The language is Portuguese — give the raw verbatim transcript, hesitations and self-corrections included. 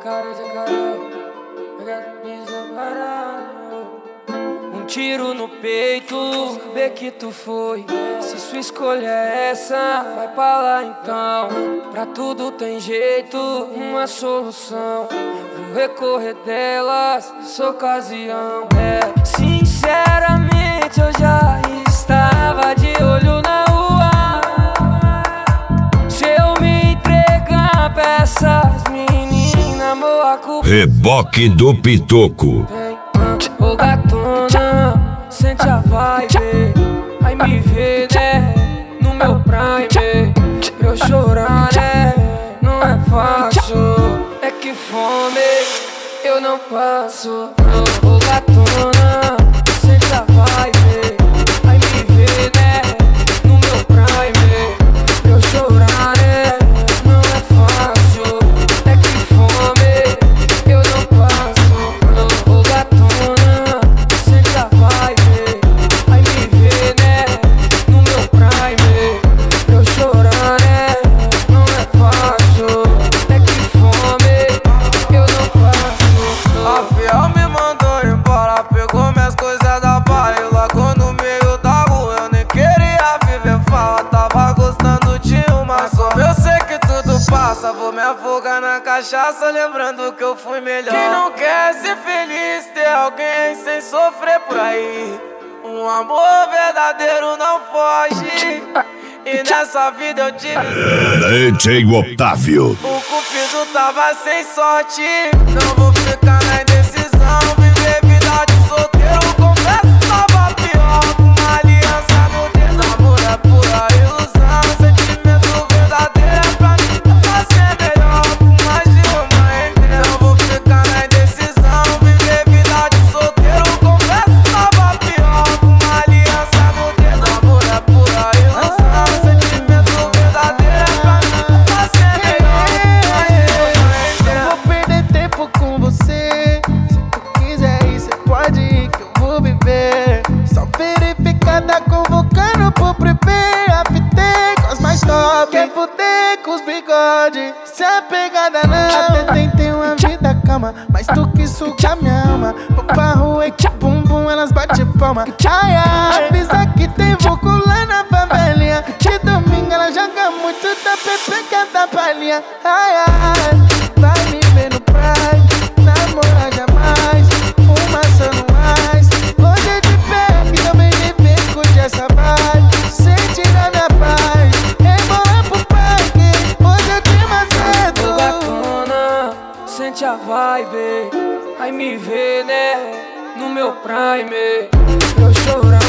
Jacaré, jacaré, um tiro no peito, saber que tu foi. Se sua escolha é essa, vai pra lá então. Pra tudo tem jeito, uma solução. Vou recorrer delas nessa ocasião. É, sinceramente eu já estava de olho na rua. Se eu me entregar pra essas meninas, morra com Reboque do Pitoco. Ô gatona, sente a vibe. Vai me ver, né, no meu prime. Pra eu chorar, né, não é fácil. É que fome eu não passo. Ô gatona, sente a vibe. Vai me ver, né, no meu prime. Pra eu chorar, né, não é fácil. É que fome eu não passo. Ô gatona, sente a vibe. Vai me ver, né, no meu prime. Pra eu chorar, né, não é fácil. É que fome eu não passo. A fiel me mandou embora, pegou minhas coisas da barra e largou no meio da rua. Eu nem queria viver fala, tava gostando de uma só. Eu sei que tudo passa, vou me afogar na cachaça, lembrando que eu fui melhor. Quem não quer ser feliz, ter alguém sem sofrer por aí. Um amor verdadeiro não foge. E nessa vida eu tive D J Otávio. o cupido tava sem sorte. Não vou ficar na indecisão, viver vida de solteiro. Confesso, tava pior, com uma aliança no dedo. Amor é pura ilusão, sentimento verdadeiro é pra mim, pra ser melhor, com mais de uma entrega. Não vou ficar na indecisão, viver vida de solteiro. Confesso, tava pior, com uma aliança no dedo. Amor é pura ilusão, sentimento verdadeiro é pra mim, pra ser melhor, com mais de uma entrega. Não vou perder tempo com você. Se tu quiser ir, cê pode ir que eu vou viver. Só verificar, tá convocando pro prepê. Apitei com as mais top, quer fuder com os bigode. Se a pegada não, até tentei uma vida calma, mas tu que suga minha alma. Vou pra rua e que bumbum, elas bate palma. Ai, ai, avisa que tem vulco lá na favelinha. De domingo ela joga muito da pepeca da palhinha. Ai, ai, vai me ver no prime, namorar jamais, uma só no mais. Hoje de pé, que também me vem curtir essa vibe. Sem tirar minha paz, rebolar pro parque, hoje eu te Ô maceto. gatona, sente a vibe. Vai me ver, né, no meu prime. Pra eu chorar,